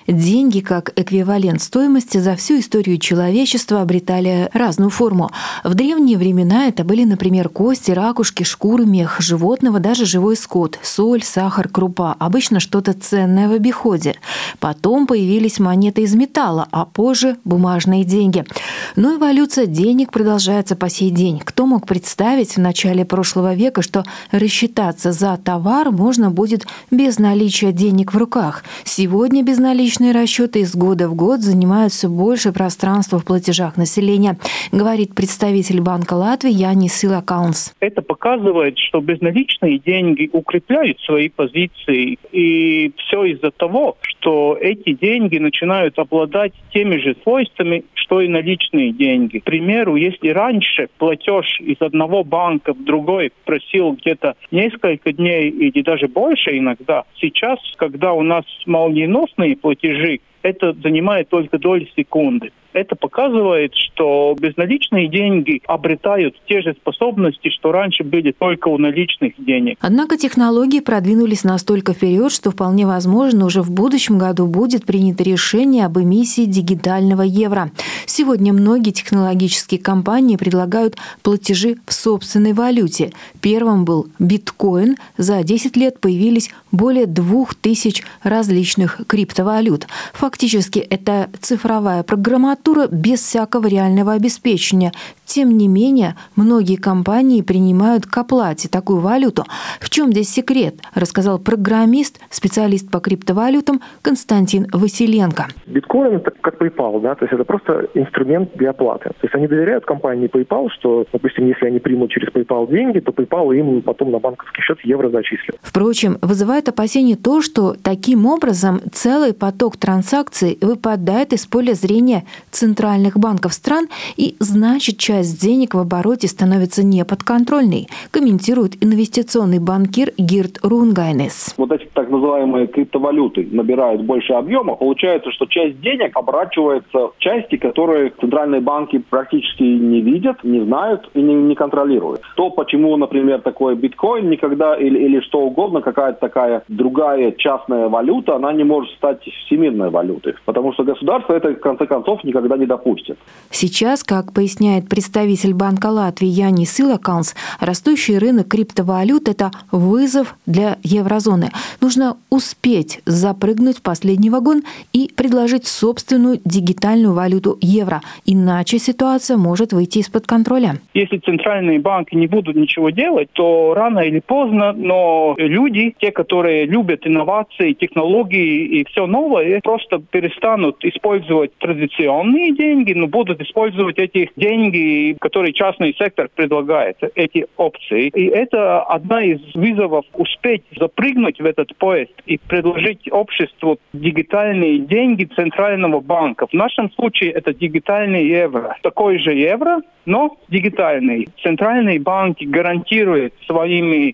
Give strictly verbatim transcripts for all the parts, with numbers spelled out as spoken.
Деньги, как эквивалент стоимости, за всю историю человечества обретали разную форму. В древние времена это были, например, кости, ракушки, шкуры, мех животного, даже живой скот, соль, сахар, крупа. Обычно что-то ценное в обиходе. Потом появились монеты из металла, а позже бумажные деньги. Но эволюция денег продолжается по сей день. Кто мог представить в начале прошлого века, что рассчитаться за товар можно будет без наличия денег в руках? Сегодня безналичные расчеты из года в год занимают все больше пространства в платежах населения, говорит представитель Банка Латвии Янис Илакалнс. Это показывает, что безналичные деньги укрепляют свои позиции. И все из-за того, что эти деньги начинают обладать теми же свойствами, что и наличные деньги. К примеру, если раньше платеж из одного банка в другой просил где-то несколько дней или даже больше иногда, сейчас, когда у нас молниеносные платежи, это занимает только доли секунды. Это показывает, что безналичные деньги обретают те же способности, что раньше были только у наличных денег. Однако технологии продвинулись настолько вперед, что вполне возможно, уже в будущем году будет принято решение об эмиссии дигитального евро. Сегодня многие технологические компании предлагают платежи в собственной валюте. Первым был биткоин. За десять лет появились более двух тысяч различных криптовалют. Фактически это цифровая программатура без всякого реального обеспечения. Тем не менее, многие компании принимают к оплате такую валюту. В чем здесь секрет, рассказал программист, специалист по криптовалютам Константин Василенко. Биткоин — это как PayPal, да, то есть это просто инструмент для оплаты. То есть они доверяют компании PayPal, что, допустим, если они примут через PayPal деньги, то PayPal им потом на банковский счет евро зачислит. Впрочем, вызывает опасение то, что таким образом целый поток транзакций выпадает из поля зрения центральных банков стран, и значит, часть денег в обороте становится неподконтрольной, комментирует инвестиционный банкир Гирт Рунгайнес. Вот эти так называемые криптовалюты набирают больше объема, получается, что часть денег оборачивается в части, которые центральные банки практически не видят, не знают и не, не контролируют. То, почему, например, такой биткоин никогда или, или что угодно, какая-то такая другая частная валюта, она не может стать всемирной валютой, потому что государство это, в конце концов, никогда не допустит. Сейчас, как поясняет представитель Банка Латвии Янис Илакалнс, растущий рынок криптовалют – это вызов для еврозоны. Нужно успеть запрыгнуть в последний вагон и предложить собственную дигитальную валюту евро. Иначе ситуация может выйти из-под контроля. Если центральные банки не будут ничего делать, то рано или поздно, но люди, те, которые любят инновации, технологии и все новое, просто перестанут использовать традиционные деньги, но будут использовать эти деньги, которые частный сектор предлагает, эти опции. И это одна из вызовов успеть запрыгнуть в этот поезд и предложить обществу дигитальные деньги центрального банка. В нашем случае это дигитальный евро. Такой же евро, но дигитальный. Центральные банки гарантируют своими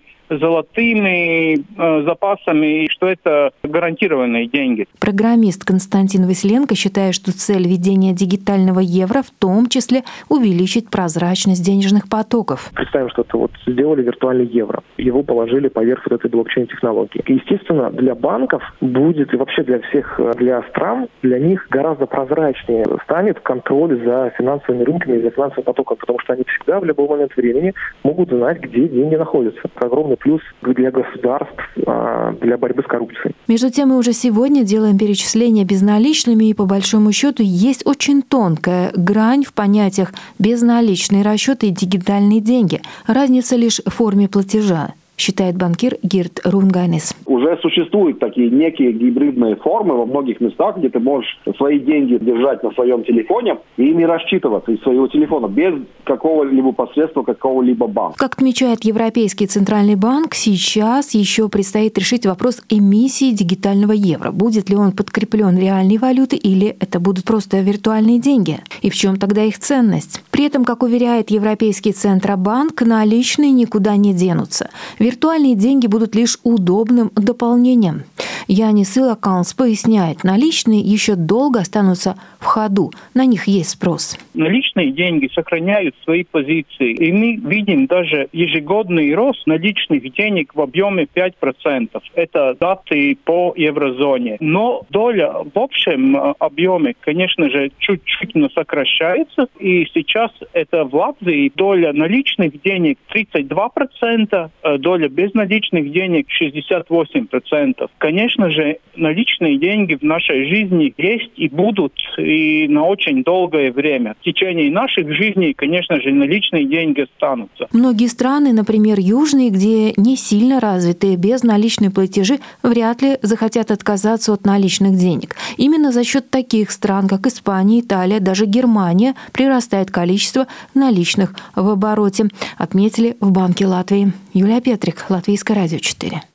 золотыми э, запасами, что это гарантированные деньги. Программист Константин Василенко считает, что цель введения дигитального евро в том числе увеличить прозрачность денежных потоков. Представим, что это вот сделали виртуальный евро. Его положили поверх вот этой блокчейн-технологии. И, естественно, для банков будет, и вообще для всех, для стран, для них гораздо прозрачнее станет контроль за финансовыми рынками и за финансовым потоком, потому что они всегда в любой момент времени могут знать, где деньги находятся. Это огромный плюс для государств, для борьбы с коррупцией. Между тем, мы уже сегодня делаем перечисления безналичными, и по большому счету есть очень тонкая грань в понятиях безналичные расчеты и дигитальные деньги. Разница лишь в форме платежа, считает банкир Гирт Рунгайнес. Уже существуют такие некие гибридные формы во многих местах, где ты можешь свои деньги держать на своем телефоне и ими рассчитываться из своего телефона без какого-либо посредства какого-либо банка. Как отмечает Европейский центральный банк, сейчас еще предстоит решить вопрос эмиссии дигитального евро. Будет ли он подкреплен реальной валютой или это будут просто виртуальные деньги? И в чем тогда их ценность? При этом, как уверяет Европейский Центробанк, наличные никуда не денутся. Виртуальные деньги будут лишь удобным дополнением. Янис Илакаунс поясняет, наличные еще долго останутся в ходу, на них есть спрос. Наличные деньги сохраняют свои позиции, и мы видим даже ежегодный рост наличных денег в объеме пять процентов. Это даты по еврозоне. Но доля в общем объеме, конечно же, чуть-чуть но сокращается, и сейчас это в Латвии доля наличных денег тридцать два процента, доля безналичных денег шестьдесят восемь процентов. Конечно же, наличные деньги в нашей жизни есть и будут, и на очень долгое время. В течение наших жизней, конечно же, наличные деньги останутся. Многие страны, например, южные, где не сильно развитые безналичные платежи, вряд ли захотят отказаться от наличных денег. Именно за счет таких стран, как Испания, Италия, даже Германия, прирастает количество наличных в обороте, отметили в Банке Латвии. Юлия Петрик, Латвийское радио четыре.